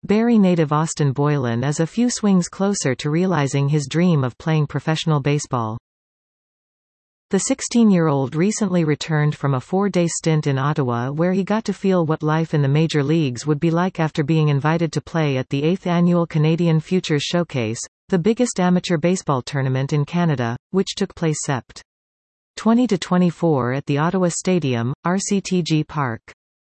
Barrie native Austin Boylan is a few swings closer to realizing his dream of playing professional baseball. The 16-year-old recently returned from a 4-day stint in Ottawa where he got to feel what life in the major leagues would be like after being invited to play at the 8th annual Canadian Futures Showcase, the biggest amateur baseball tournament in Canada, which took place Sept. 20–24 at the Ottawa Stadium, RCTG Park.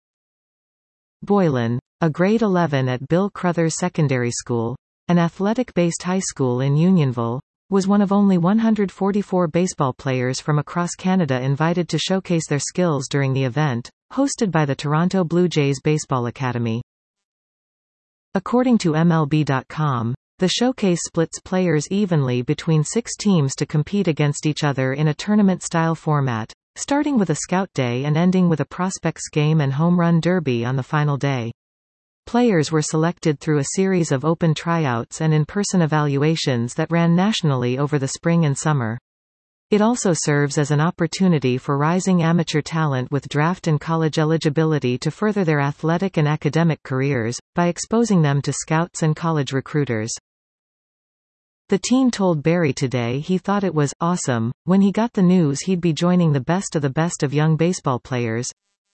Boylan, a grade 11 at Bill Crothers Secondary School, an athletic-based high school in Unionville, was one of only 144 baseball players from across Canada invited to showcase their skills during the event, hosted by the Toronto Blue Jays Baseball Academy. According to MLB.com, the showcase splits players evenly between 6 teams to compete against each other in a tournament-style format, starting with a scout day and ending with a prospects game and home run derby on the final day. Players were selected through a series of open tryouts and in-person evaluations that ran nationally over the spring and summer. It also serves as an opportunity for rising amateur talent with draft and college eligibility to further their athletic and academic careers, by exposing them to scouts and college recruiters. The teen told Barrie Today he thought it was awesome when he got the news he'd be joining the best of young baseball players.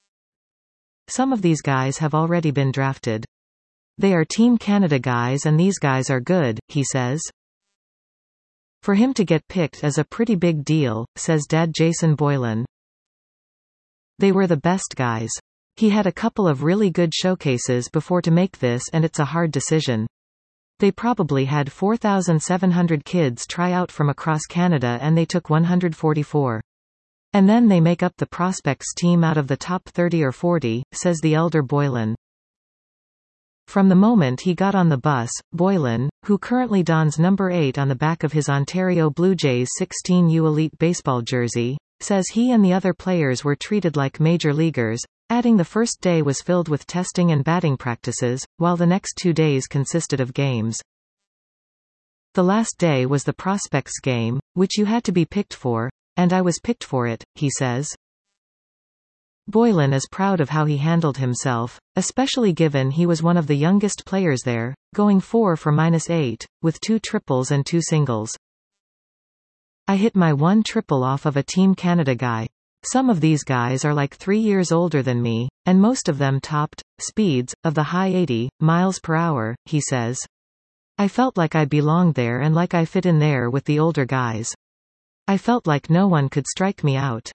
Some of these guys have already been drafted. They are Team Canada guys and these guys are good, he says. For him to get picked is a pretty big deal, says dad Jason Boylan. They were the best guys. He had a couple of really good showcases before to make this and it's a hard decision. They probably had 4,700 kids try out from across Canada and they took 144. And then they make up the prospects team out of the top 30 or 40, says the elder Boylan. From the moment he got on the bus, Boylan, who currently dons number 8 on the back of his Ontario Blue Jays 16U Elite baseball jersey, says he and the other players were treated like major leaguers, adding the first day was filled with testing and batting practices, while the next 2 days consisted of games. The last day was the prospects game, which you had to be picked for, and I was picked for it, he says. Boylan is proud of how he handled himself, especially given he was one of the youngest players there, going 4 for -8, with 2 triples and 2 singles. I hit my 1 triple off of a Team Canada guy. Some of these guys are like 3 years older than me, and most of them topped speeds of the high 80 miles per hour, he says. I felt like I belonged there and like I fit in there with the older guys. I felt like no one could strike me out.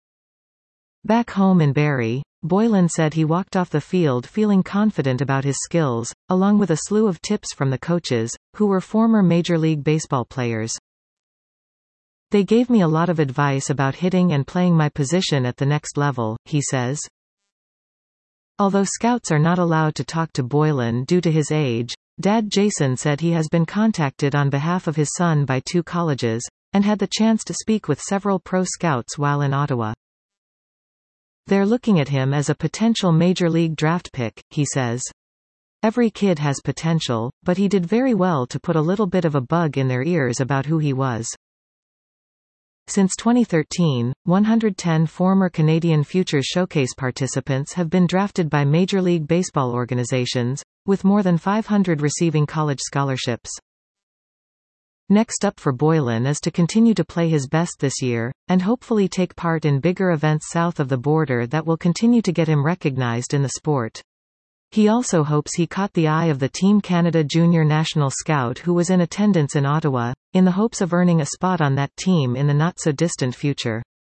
Back home in Barrie, Boylan said he walked off the field feeling confident about his skills, along with a slew of tips from the coaches, who were former Major League Baseball players. They gave me a lot of advice about hitting and playing my position at the next level, he says. Although scouts are not allowed to talk to Boylan due to his age, Dad Jason said he has been contacted on behalf of his son by 2 colleges, and had the chance to speak with several pro scouts while in Ottawa. They're looking at him as a potential major league draft pick, he says. Every kid has potential, but he did very well to put a little bit of a bug in their ears about who he was. Since 2013, 110 former Canadian Futures Showcase participants have been drafted by Major League Baseball organizations, with more than 500 receiving college scholarships. Next up for Boylan is to continue to play his best this year, and hopefully take part in bigger events south of the border that will continue to get him recognized in the sport. He also hopes he caught the eye of the Team Canada junior national scout who was in attendance in Ottawa, in the hopes of earning a spot on that team in the not-so-distant future.